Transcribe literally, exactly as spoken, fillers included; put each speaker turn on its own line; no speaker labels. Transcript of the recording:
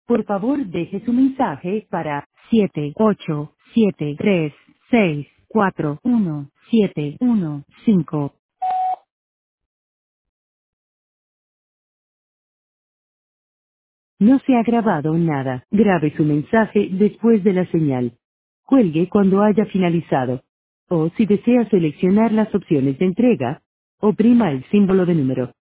Por favor, deje su mensaje para siete ocho siete tres seis cuatro uno siete uno cinco. No se ha grabado nada. Grabe su mensaje después de la señal. Cuelgue cuando haya finalizado. O si desea seleccionar las opciones de entrega, oprima el símbolo de número.